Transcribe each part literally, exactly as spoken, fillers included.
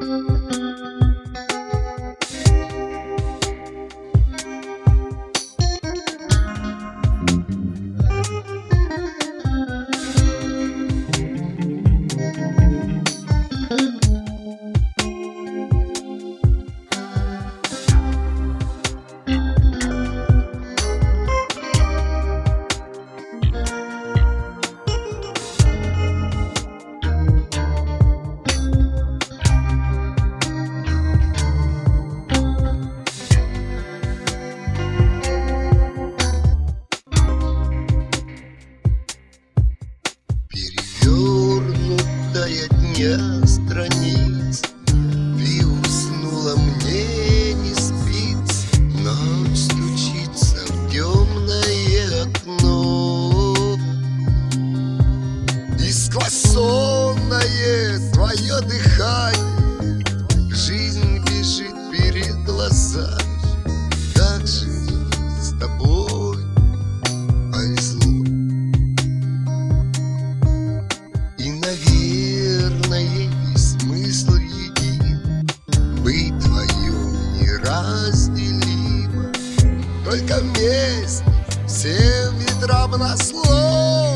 Перевернутая дня страниц, ты уснула, мне не спится. Ночь стучится в темное окно, и сквозь сонное твое дыхание жизнь бежит перед глазами. Как же с тобой повезло. И, наверное, весь смысл един, быть твоем неразделимо. Только вместе всем ветрам назло.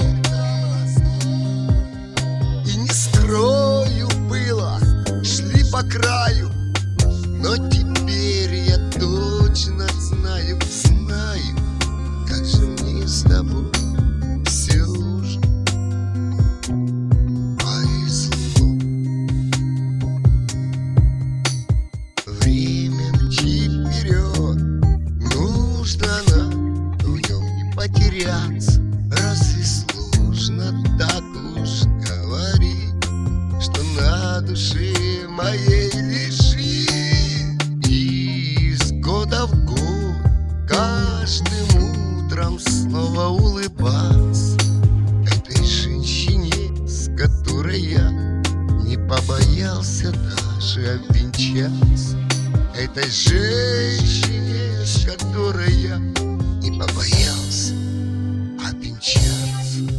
И не скрою, было, шли по краю, но теперь я точно знаю, знаю, как же мне с тобой все же повезло. Время мчит вперед, нужно нам в нем не потеряться. Разве сложно так уж говорить, что на душе моей лежит? И из года в год каждым утром снова улыбаться этой женщине, с которой я не побоялся даже обвенчаться. Этой женщине, с которой я не побоялся обвенчаться.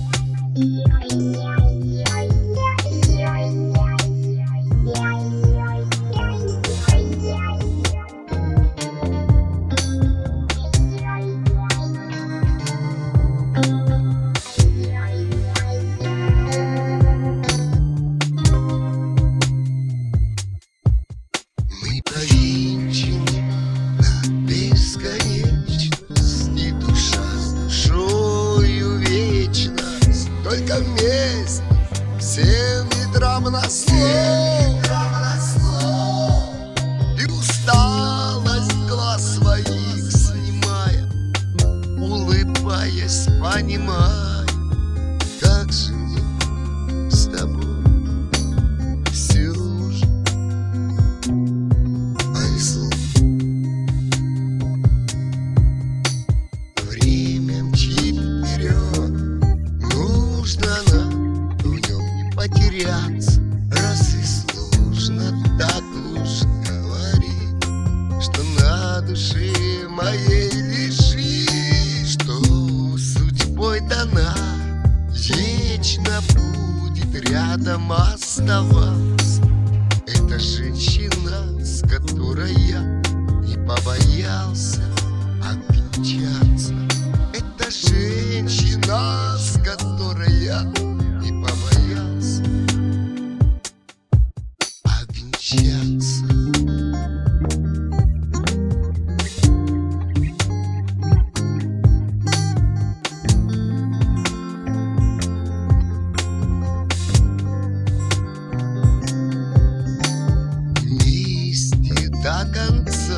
Мы повенчаны на бесконечность, и душа с душою вечность. Только вместе всем ветрам назло. И усталость глаз своих снимая, улыбаясь, понимая, как же мне с тобой все же повезло. Время мчит вперед, нужно нам в нем не потеряться. Разве сложно так уж говорить, что на душе моей лежит, что судьбой дана вечно будет рядом оставаться эта женщина, с которой я не побоялся обвенчаться. Эта женщина, с которой я не побоялся обвенчаться. Вместе до конца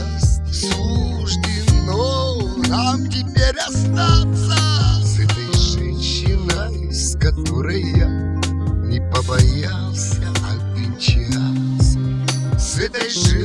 суждено нам теперь остаться с этой женщиной, с которой я не побоялся обвенчаться. С этой женщиной,